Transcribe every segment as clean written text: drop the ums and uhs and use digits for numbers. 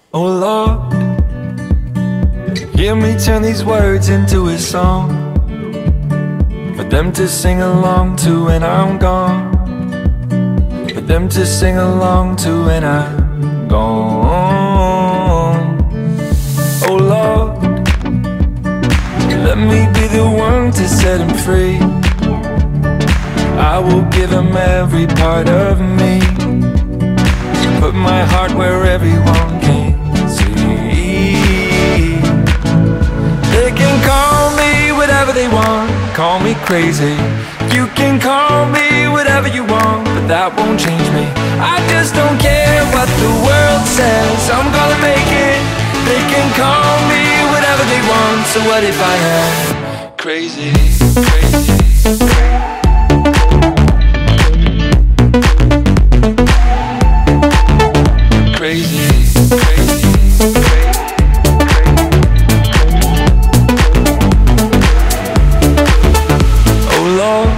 Oh Lord, hear me turn these words into a song for them to sing along to when I'm gone, for them to sing along to when I'm gone. Oh Lord, let me be the one to set him free. I will give him every part of me, put my heart where everyone can see. They can call me whatever they want, call me crazy. You can call me whatever you want, but that won't change me. I just don't care what the world says, I'm gonna make it. They can call me whatever they want, so what if I am crazy, crazy? Crazy, crazy, oh Lord,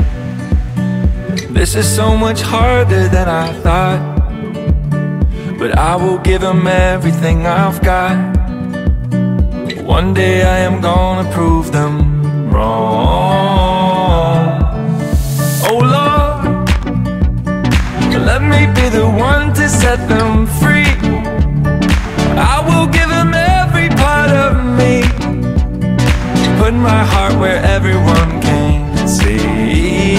this is so much harder than I thought, but I will give him everything I've got. One day I am gonna prove them wrong. Oh Lord, let me be the one to set them free. I will give them every part of me, put my heart where everyone can see.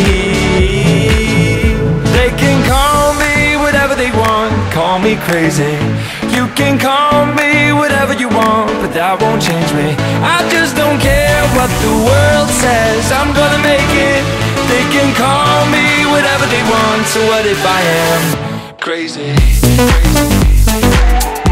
They can call me whatever they want, call me crazy. You can call me whatever you want, but that won't change me. I just don't care what the world says, I'm gonna make it. They can call me whatever they want, so what if I am crazy, crazy?